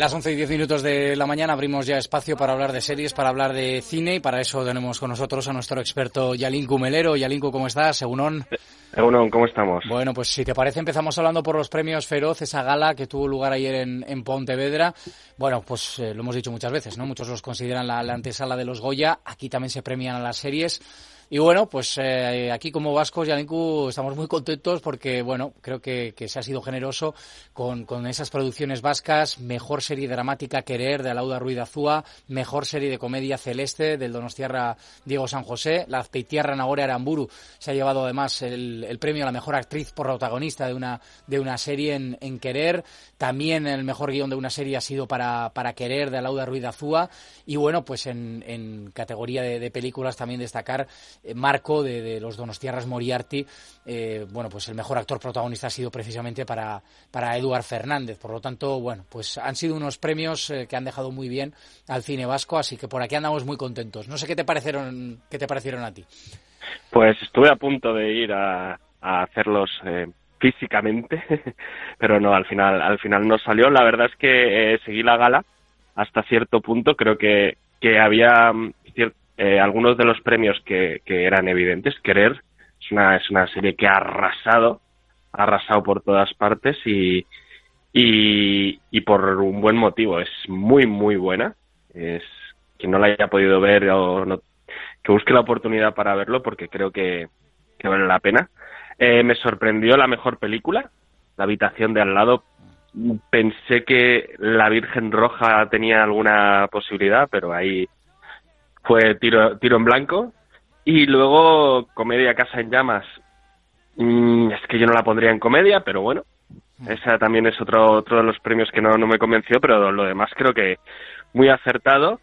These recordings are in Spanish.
Las 11:10 de la mañana abrimos ya espacio para hablar de series, para hablar de cine, y para eso tenemos con nosotros a nuestro experto Yalinku Melero. Yalinku, ¿cómo estás? Egunon. Egunon, ¿cómo estamos? Bueno, pues si te parece empezamos hablando por los premios Feroz, esa gala que tuvo lugar ayer en Pontevedra. Bueno, pues lo hemos dicho muchas veces, ¿no? Muchos los consideran la antesala de los Goya. Aquí también se premian a las series. Y bueno, pues aquí como vascos, Yalinku, estamos muy contentos porque, bueno, creo que se ha sido generoso con esas producciones vascas. Mejor serie dramática, Querer, de Alauda Ruiz de Azúa. Mejor serie de comedia, Celeste, del donostiarra Diego San José. La azpeitiarra Nagore Aramburu se ha llevado además el premio a la mejor actriz protagonista de una serie en Querer. También el mejor guión de una serie ha sido para Querer, de Alauda Ruiz de Azúa. Y bueno, pues en categoría de películas también destacar Marco, de los donostiarras Moriarty. Bueno, pues el mejor actor protagonista ha sido precisamente para Eduard Fernández. Por lo tanto, bueno, pues han sido unos premios que han dejado muy bien al cine vasco, así que por aquí andamos muy contentos. No sé qué te parecieron a ti. Pues estuve a punto de ir a hacerlos físicamente, pero no, al final no salió. La verdad es que seguí la gala hasta cierto punto. Creo que había algunos de los premios que eran evidentes. Querer es una serie que ha arrasado por todas partes y por un buen motivo. Es muy, muy buena. Es quien no la haya podido ver o no, que busque la oportunidad para verlo, porque creo que vale la pena. Me sorprendió la mejor película, La habitación de al lado. Pensé que La Virgen Roja tenía alguna posibilidad, pero ahí fue tiro en blanco. Y luego comedia Casa en Llamas. Es que yo no la pondría en comedia, pero bueno, esa también es otro de los premios que no me convenció, pero lo demás creo que muy acertado.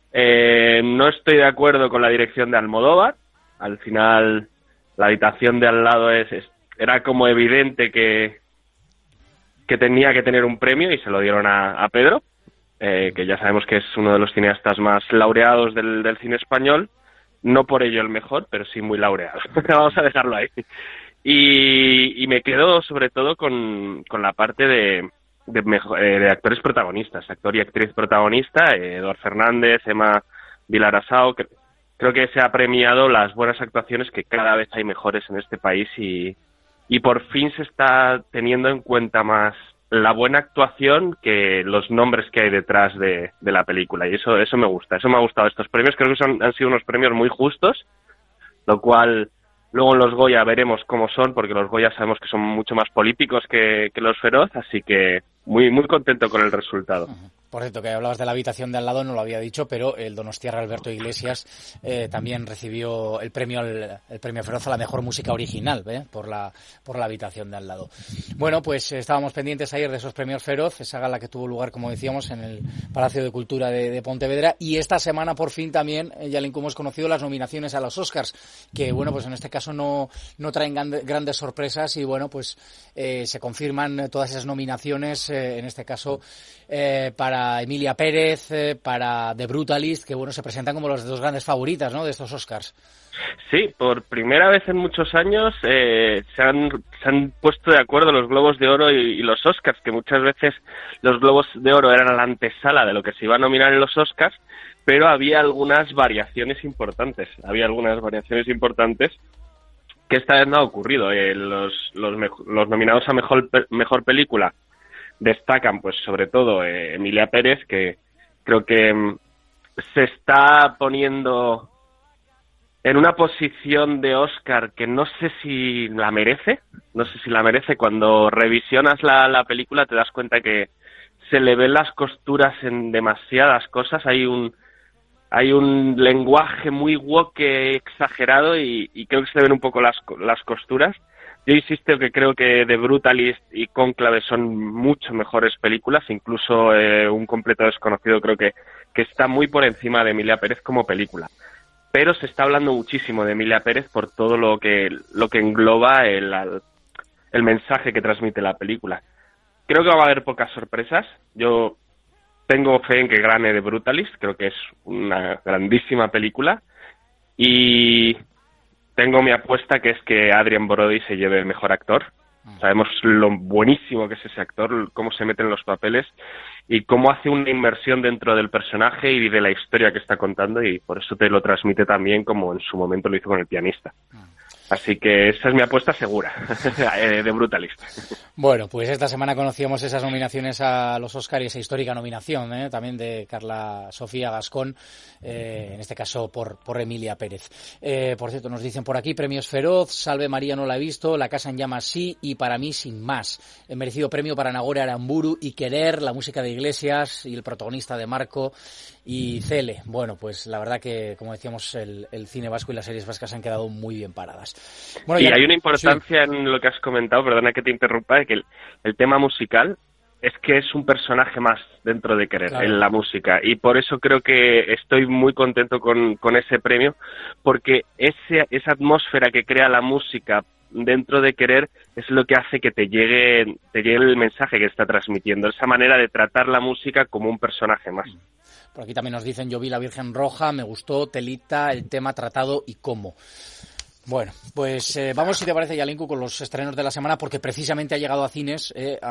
No estoy de acuerdo con la dirección de Almodóvar. Al final, La habitación de al lado era como evidente que tenía que tener un premio y se lo dieron a Pedro, que ya sabemos que es uno de los cineastas más laureados del cine español. No por ello el mejor, pero sí muy laureado. Vamos a dejarlo ahí. Y me quedo sobre todo con la parte de actores protagonistas, actor y actriz protagonista, Eduard Fernández, Emma Vilarasau. Creo que se ha premiado las buenas actuaciones, que cada vez hay mejores en este país, y por fin se está teniendo en cuenta más la buena actuación que los nombres que hay detrás de la película, y eso me gusta, eso me ha gustado estos premios. Creo que han sido unos premios muy justos, lo cual luego en los Goya veremos cómo son, porque los Goya sabemos que son mucho más políticos que los Feroz, así que muy, muy contento con el resultado. Por cierto, que hablabas de La habitación de al lado, no lo había dicho, pero el donostiarra Alberto Iglesias también recibió el premio Feroz a la mejor música original, por la habitación de al lado. Bueno, pues estábamos pendientes ayer de esos premios Feroz, esa gala que tuvo lugar, como decíamos, en el Palacio de Cultura de Pontevedra, y esta semana por fin también, ya hemos conocido las nominaciones a los Oscars, que bueno, pues en este caso no traen grandes sorpresas, y bueno, pues se confirman todas esas nominaciones, en este caso para Emilia Pérez, para The Brutalist, que bueno, se presentan como las dos grandes favoritas, ¿no?, de estos Oscars. Sí, por primera vez en muchos años se han puesto de acuerdo los Globos de Oro y los Oscars, que muchas veces los Globos de Oro eran la antesala de lo que se iba a nominar en los Oscars, pero había algunas variaciones importantes. Que esta vez no ha ocurrido. Los nominados a mejor película destacan, pues sobre todo Emilia Pérez, que creo que se está poniendo en una posición de Oscar que no sé si la merece. Cuando revisionas la película te das cuenta que se le ven las costuras en demasiadas cosas. Hay un lenguaje muy woke exagerado y creo que se le ven un poco las costuras. Yo insisto que creo que The Brutalist y Cónclave son mucho mejores películas, incluso Un completo desconocido creo que está muy por encima de Emilia Pérez como película. Pero se está hablando muchísimo de Emilia Pérez por todo lo que engloba el mensaje que transmite la película. Creo que va a haber pocas sorpresas. Yo tengo fe en que gane The Brutalist, creo que es una grandísima película, y tengo mi apuesta, que es que Adrien Brody se lleve el mejor actor. Sabemos lo buenísimo que es ese actor, cómo se mete en los papeles y cómo hace una inmersión dentro del personaje y de la historia que está contando, y por eso te lo transmite también como en su momento lo hizo con El pianista. Así que esa es mi apuesta segura, de Brutalist. Bueno, pues esta semana conocíamos esas nominaciones a los Oscar y esa histórica nominación, también de Carla Sofía Gascón, en este caso por Emilia Pérez. Por cierto, nos dicen por aquí, premios Feroz, Salve María no la he visto, La casa en llamas sí, y Para mí sin más. El merecido premio para Nagore Aramburu y Querer, la música de Iglesias y el protagonista de Marco y Cele. Bueno, pues la verdad que, como decíamos, el cine vasco y las series vascas han quedado muy bien paradas. Bueno, y hay una importancia en lo que has comentado, perdona que te interrumpa, de que el tema musical es que es un personaje más dentro de Querer, claro, en la música, y por eso creo que estoy muy contento con ese premio, porque esa atmósfera que crea la música dentro de Querer es lo que hace que te llegue el mensaje que está transmitiendo, esa manera de tratar la música como un personaje más. Por aquí también nos dicen, yo vi La Virgen Roja, me gustó, telita, el tema tratado y cómo. Bueno, pues vamos, si te parece, Yalenku, con los estrenos de la semana, porque precisamente ha llegado a cines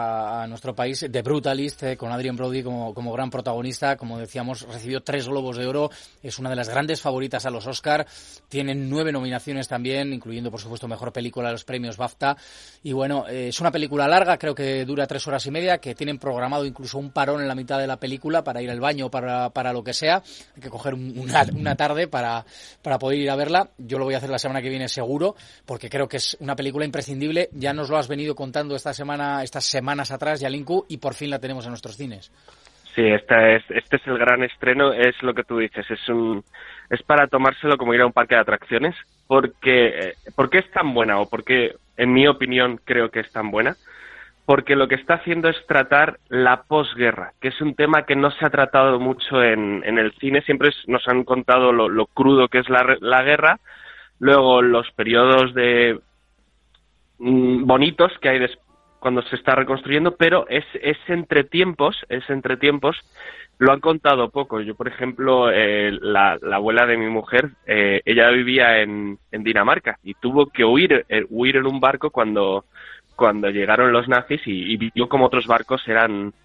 a nuestro país The Brutalist, con Adrien Brody como gran protagonista. Como decíamos, recibió 3 Globos de Oro, es una de las grandes favoritas a los Oscar, tienen 9 nominaciones también, incluyendo, por supuesto, Mejor Película de los premios BAFTA. Y bueno, es una película larga, creo que dura 3 horas y media, que tienen programado incluso un parón en la mitad de la película para ir al baño, para lo que sea. Hay que coger una tarde para poder ir a verla. Yo lo voy a hacer la semana que viene seguro, porque creo que es una película imprescindible. Ya nos lo has venido contando estas semanas atrás, Yalinku, y por fin la tenemos en nuestros cines. Sí, este es el gran estreno, es lo que tú dices, es para tomárselo como ir a un parque de atracciones, porque es tan buena, o porque, en mi opinión, creo que es tan buena, porque lo que está haciendo es tratar la posguerra, que es un tema que no se ha tratado mucho en el cine. Siempre nos han contado lo crudo que es la guerra, luego los periodos de bonitos que hay cuando se está reconstruyendo, pero es entre tiempos, lo han contado poco. Yo, por ejemplo, la abuela de mi mujer, ella vivía en Dinamarca y tuvo que huir en un barco cuando llegaron los nazis, y vio como otros barcos eran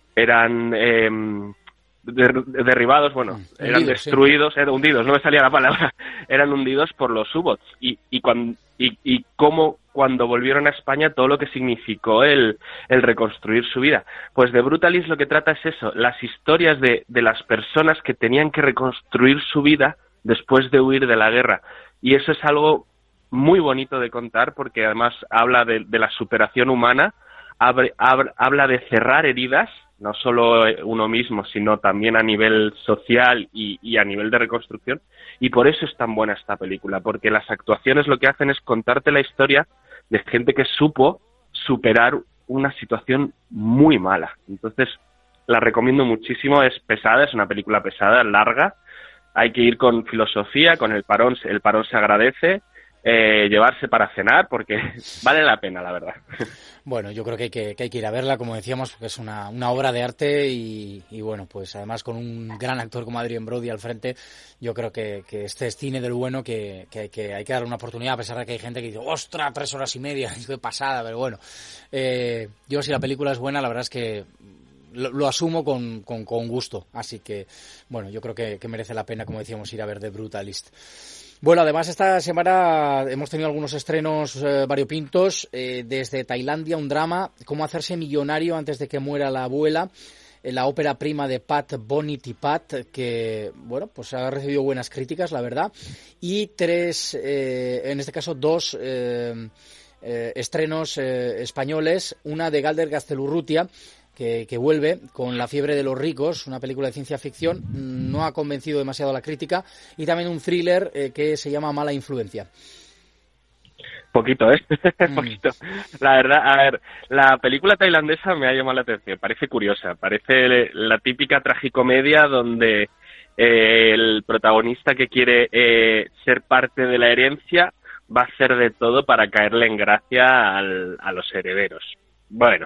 derribados, eran destruidos, sí. Hundidos, no me salía la palabra, eran hundidos por los U-boats, y cómo cuando volvieron a España todo lo que significó el reconstruir su vida. Pues The Brutalist lo que trata es eso, las historias de las personas que tenían que reconstruir su vida después de huir de la guerra, y eso es algo muy bonito de contar, porque además habla de la superación humana, habla de cerrar heridas, no solo uno mismo, sino también a nivel social y a nivel de reconstrucción, y por eso es tan buena esta película, porque las actuaciones lo que hacen es contarte la historia de gente que supo superar una situación muy mala. Entonces, la recomiendo muchísimo, es pesada, es una película pesada, larga, hay que ir con filosofía, con el parón se agradece, llevarse para cenar, porque vale la pena, la verdad. Bueno, yo creo que hay que ir a verla, como decíamos, porque es una obra de arte y bueno, pues además con un gran actor como Adrien Brody al frente, yo creo que este es cine del bueno, que hay que darle una oportunidad, a pesar de que hay gente que dice, ¡ostras, 3 horas y media! ¡Qué pasada! Pero bueno, yo, si la película es buena, la verdad es que lo asumo con gusto, así que bueno, yo creo que merece la pena, como decíamos, ir a ver The Brutalist. Bueno, además esta semana hemos tenido algunos estrenos variopintos, desde Tailandia, un drama, Cómo hacerse millonario antes de que muera la abuela, la ópera prima de Pat Bonitypat, que bueno, pues ha recibido buenas críticas, la verdad, y 3, en este caso 2 estrenos españoles, una de Galder Gaztelu-Urrutia, que vuelve con La fiebre de los ricos, una película de ciencia ficción, no ha convencido demasiado a la crítica, y también un thriller que se llama Mala influencia. Poquito, Poquito. La verdad, a ver, la película tailandesa me ha llamado la atención, parece curiosa, parece la típica tragicomedia donde el protagonista que quiere ser parte de la herencia va a hacer de todo para caerle en gracia a los herederos. Bueno,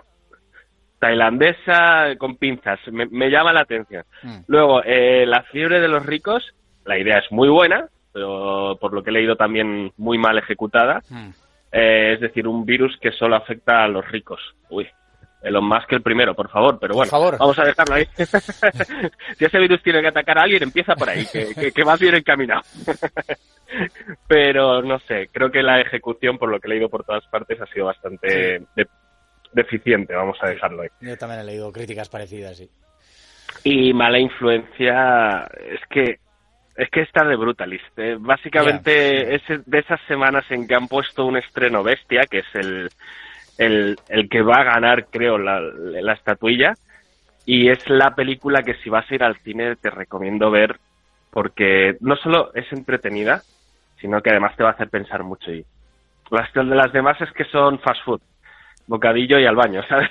tailandesa con pinzas, me llama la atención. Luego, La fiebre de los ricos, la idea es muy buena, pero por lo que he leído también muy mal ejecutada. es decir, un virus que solo afecta a los ricos. Uy, Elon Musk el primero, por favor, pero bueno, vamos a dejarlo ahí. Si ese virus tiene que atacar a alguien, empieza por ahí, que vas bien encaminado. Pero no sé, creo que la ejecución, por lo que he leído por todas partes, ha sido bastante deficiente, vamos a dejarlo ahí. Yo también he leído críticas parecidas, sí. Y mala influencia, es que está de Brutalist. Básicamente es de esas semanas en que han puesto un estreno bestia, que es el que va a ganar, creo, la estatuilla, y es la película que si vas a ir al cine te recomiendo ver, porque no solo es entretenida, sino que además te va a hacer pensar mucho. Y las demás es que son fast food, bocadillo y al baño, ¿sabes?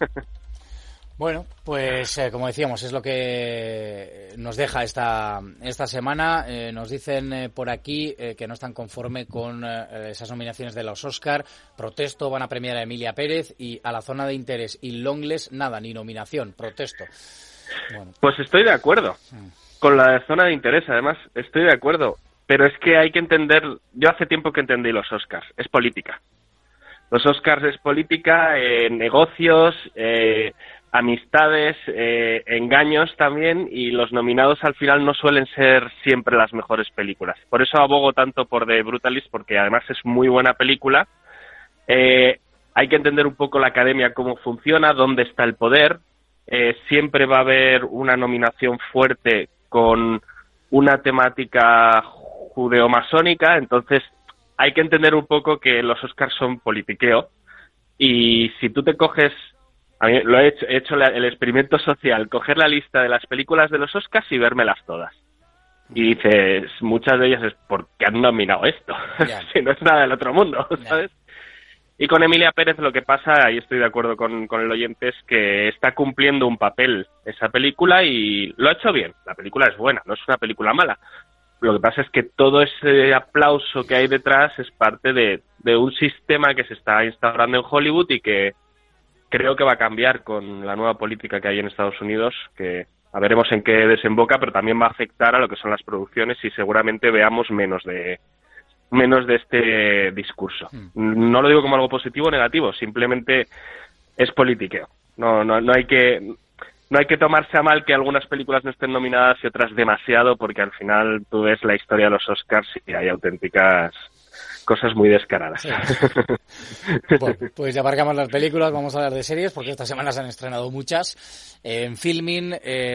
Bueno, pues como decíamos, es lo que nos deja esta semana. Nos dicen por aquí que no están conforme con esas nominaciones de los Oscar. Protesto, van a premiar a Emilia Pérez, y a La Zona de Interés y Longlegs, nada, ni nominación, protesto. Bueno. Pues estoy de acuerdo con la Zona de Interés, además, estoy de acuerdo. Pero es que hay que entender, yo hace tiempo que entendí los Oscars, es política. Los Oscars es política, negocios, amistades, engaños también, y los nominados al final no suelen ser siempre las mejores películas. Por eso abogo tanto por The Brutalist, porque además es muy buena película. Hay que entender un poco la academia, cómo funciona, dónde está el poder. Siempre va a haber una nominación fuerte con una temática judeomasónica, entonces hay que entender un poco que los Oscars son politiqueo, y si tú te coges, a mí lo he hecho el experimento social, coger la lista de las películas de los Oscars y vérmelas todas. Y dices, muchas de ellas es ¿por qué han nominado esto? Si no es nada del otro mundo, ¿sabes? Y con Emilia Pérez lo que pasa, y estoy de acuerdo con el oyente, es que está cumpliendo un papel esa película y lo ha hecho bien. La película es buena, no es una película mala. Lo que pasa es que todo ese aplauso que hay detrás es parte de un sistema que se está instaurando en Hollywood y que creo que va a cambiar con la nueva política que hay en Estados Unidos, que a veremos en qué desemboca, pero también va a afectar a lo que son las producciones y seguramente veamos menos de este discurso. No lo digo como algo positivo o negativo, simplemente es politiqueo. No hay que tomarse a mal que algunas películas no estén nominadas y otras demasiado, porque al final tú ves la historia de los Oscars y hay auténticas cosas muy descaradas. Sí. Bueno, pues ya aparcamos las películas, vamos a hablar de series, porque esta semana se han estrenado muchas. En Filmin,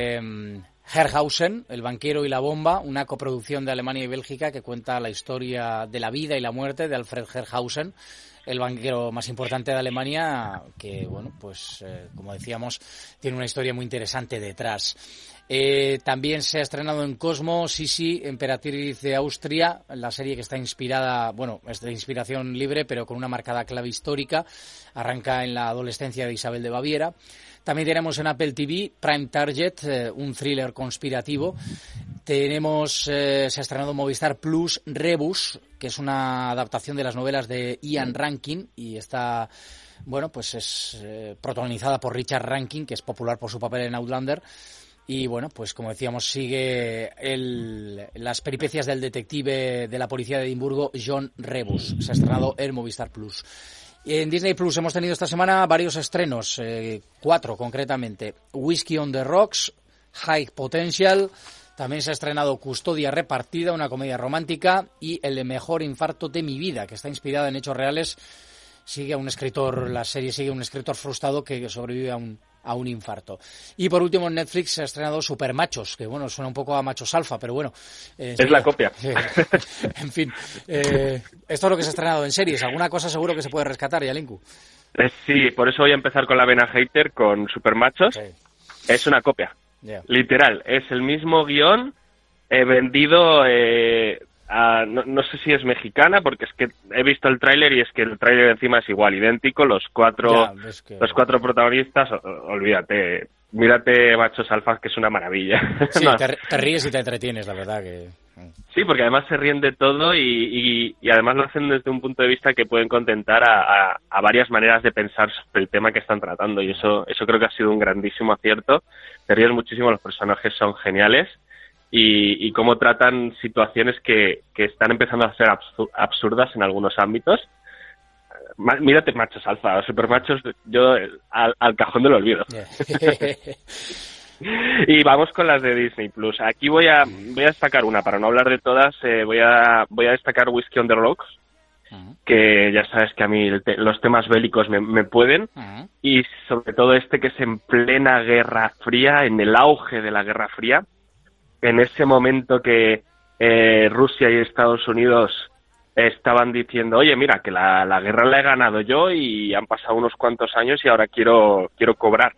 Herrhausen, El banquero y la bomba, una coproducción de Alemania y Bélgica que cuenta la historia de la vida y la muerte de Alfred Herrhausen, el banquero más importante de Alemania, que, bueno, pues, como decíamos, tiene una historia muy interesante detrás. También se ha estrenado en Cosmo Sisi, emperatriz de Austria, la serie que está inspirada, bueno, es de inspiración libre, pero con una marcada clave histórica. Arranca en la adolescencia de Isabel de Baviera. También tenemos en Apple TV Prime Target, un thriller conspirativo. Tenemos, se ha estrenado en Movistar Plus Rebus, que es una adaptación de las novelas de Ian Rankin y está, bueno, pues es protagonizada por Richard Rankin, que es popular por su papel en Outlander. Y bueno, pues como decíamos, sigue las peripecias del detective de la policía de Edimburgo, John Rebus. Se ha estrenado en Movistar Plus. En Disney Plus hemos tenido esta semana varios estrenos, 4 concretamente. Whiskey on the Rocks, High Potential. También se ha estrenado Custodia Repartida, una comedia romántica, y El mejor infarto de mi vida, que está inspirada en hechos reales. La serie sigue a un escritor frustrado que sobrevive a un infarto. Y por último en Netflix se ha estrenado Supermachos, que bueno, suena un poco a machos alfa, pero bueno. Es la copia. En fin, esto es lo que se ha estrenado en series. ¿Alguna cosa seguro que se puede rescatar, Yalinku? Sí, por eso voy a empezar con la vena hater, con Supermachos. Sí. Es una copia. Yeah. Literal, es el mismo guión vendido no sé si es mexicana, porque es que he visto el tráiler y es que el tráiler encima es igual, idéntico, los cuatro protagonistas, olvídate, mírate Machos Alfas, que es una maravilla. Sí, no. te ríes y te entretienes, la verdad que... Sí, porque además se ríen de todo y además lo hacen desde un punto de vista que pueden contentar a varias maneras de pensar sobre el tema que están tratando, y eso creo que ha sido un grandísimo acierto. Te ríes muchísimo, los personajes son geniales y cómo tratan situaciones que están empezando a ser absurdas en algunos ámbitos, Mírate Machos Alfa, o Supermachos, yo al cajón del olvido. Y vamos con las de Disney Plus. Aquí voy a destacar una, para no hablar de todas, voy a destacar Whiskey on the Rocks, que ya sabes que a mí los temas bélicos me pueden, y sobre todo este que es en plena Guerra Fría, en el auge de la Guerra Fría, en ese momento que Rusia y Estados Unidos estaban diciendo, oye, mira, que la guerra la he ganado yo y han pasado unos cuantos años y ahora quiero cobrar.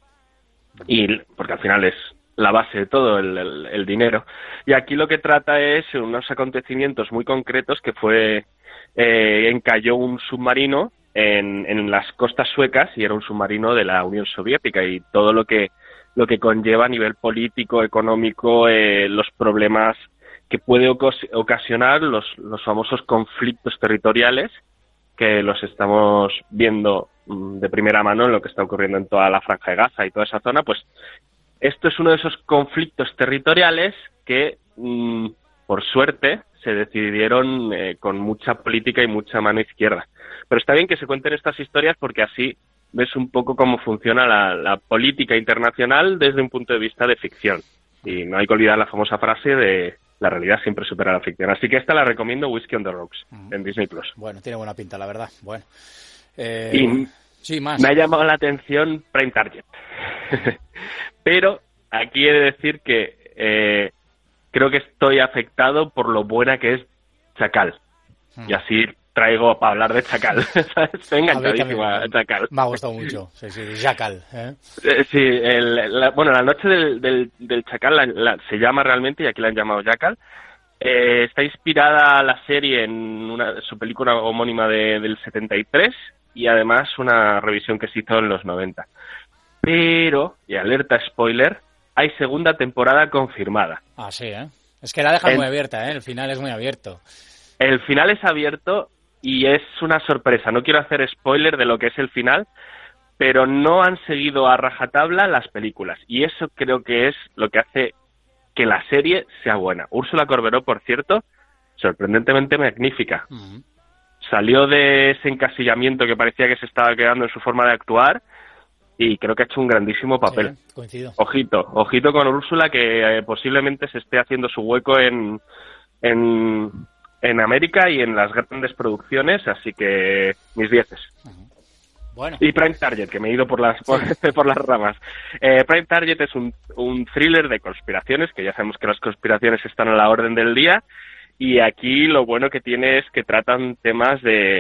Y porque al final es la base de todo, el dinero. Y aquí lo que trata es unos acontecimientos muy concretos, que fue encalló un submarino en las costas suecas, y era un submarino de la Unión Soviética, y todo lo que conlleva a nivel político, económico, los problemas que puede ocasionar los famosos conflictos territoriales, que los estamos viendo de primera mano en lo que está ocurriendo en toda la Franja de Gaza y toda esa zona. Pues esto es uno de esos conflictos territoriales que, por suerte, se decidieron con mucha política y mucha mano izquierda. Pero está bien que se cuenten estas historias, porque así ves un poco cómo funciona la política internacional desde un punto de vista de ficción. Y no hay que olvidar la famosa frase de la realidad siempre supera la ficción. Así que esta la recomiendo, Whiskey on the Rocks, en Disney Plus. Bueno, tiene buena pinta, la verdad. Bueno. Y sí, más. me ha llamado la atención Prime Target. Pero aquí he de decir que creo que estoy afectado por lo buena que es Chacal. Y así traigo para hablar de Chacal. Estoy enganchadísima a Chacal. Me ha gustado mucho. Sí, Chacal. Sí, la noche del Chacal se llama realmente, y aquí la han llamado Chacal. Está inspirada la serie en su película homónima del 73, y además una revisión que se hizo en los 90. Pero, y alerta spoiler, hay segunda temporada confirmada. Ah, sí, ¿eh? Es que la dejan muy abierta, ¿eh? El final es muy abierto. El final es abierto y es una sorpresa. No quiero hacer spoiler de lo que es el final, pero no han seguido a rajatabla las películas. Y eso creo que es lo que hace que la serie sea buena. Úrsula Corberó, por cierto, sorprendentemente magnífica. Salió de ese encasillamiento que parecía que se estaba quedando en su forma de actuar, y creo que ha hecho un grandísimo papel. Sí, coincido. Ojito con Úrsula, que posiblemente se esté haciendo su hueco en América y en las grandes producciones, así que mis dieces. Bueno. Y Prime Target, que me he ido por las ramas. Prime Target es un thriller de conspiraciones, que ya sabemos que las conspiraciones están a la orden del día, y aquí lo bueno que tiene es que tratan temas de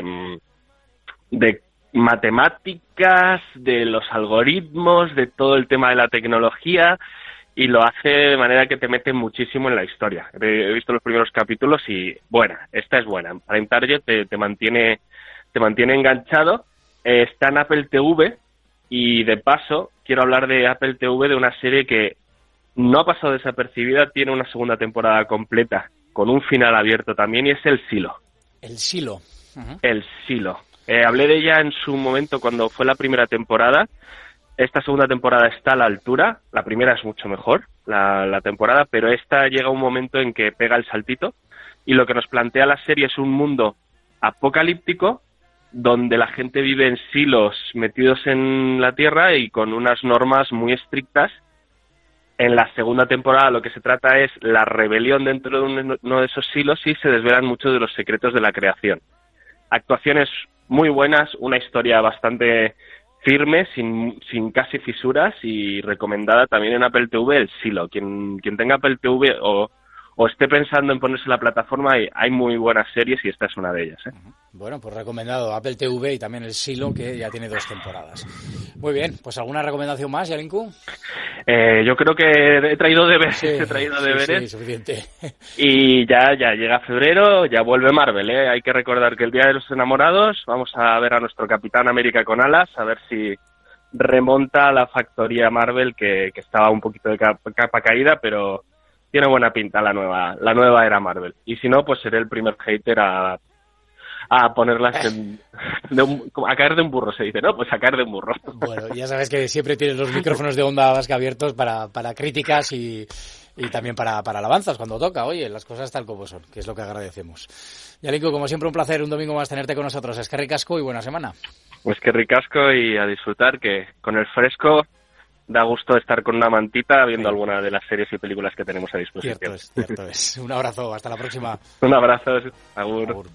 matemáticas, de los algoritmos, de todo el tema de la tecnología, y lo hace de manera que te mete muchísimo en la historia. He visto los primeros capítulos y esta es buena. Prime Target te mantiene enganchado. Está en Apple TV, y de paso quiero hablar de Apple TV, de una serie que no ha pasado desapercibida, tiene una segunda temporada completa con un final abierto también, y es El Silo. El Silo. El Silo. Hablé de ella en su momento cuando fue la primera temporada. Esta segunda temporada está a la altura. La primera es mucho mejor, la temporada, pero esta llega un momento en que pega el saltito, y lo que nos plantea la serie es un mundo apocalíptico donde la gente vive en silos metidos en la tierra y con unas normas muy estrictas. En la segunda temporada lo que se trata es la rebelión dentro de uno de esos silos, y se desvelan muchos de los secretos de la creación. Actuaciones muy buenas, una historia bastante firme, sin casi fisuras, y recomendada también en Apple TV, El Silo. Quien tenga Apple TV o esté pensando en ponerse la plataforma, hay muy buenas series, y esta es una de ellas, ¿eh? Bueno, pues recomendado Apple TV y también El Silo, que ya tiene 2 temporadas. Muy bien, pues ¿alguna recomendación más, Yalinku? Yo creo que he traído deberes, Sí, suficiente. Y ya llega febrero, ya vuelve Marvel, ¿eh? Hay que recordar que el Día de los Enamorados vamos a ver a nuestro Capitán América con alas, a ver si remonta a la factoría Marvel, que estaba un poquito de capa caída, pero tiene buena pinta la nueva era Marvel. Y si no, pues seré el primer hater a a ponerlas a caer de un burro, se dice, ¿no? Pues a caer de un burro. Bueno, ya sabes que siempre tienes los micrófonos de Onda Vasca abiertos para críticas y también para alabanzas cuando toca. Oye, las cosas tal como son, que es lo que agradecemos. Yalinko, como siempre, un placer un domingo más tenerte con nosotros. Eskerrik asko y buena semana. Pues eskerrik asko y a disfrutar, que con el fresco da gusto estar con una mantita viendo alguna de las series y películas que tenemos a disposición. Cierto es. Un abrazo, hasta la próxima. Un abrazo, agur.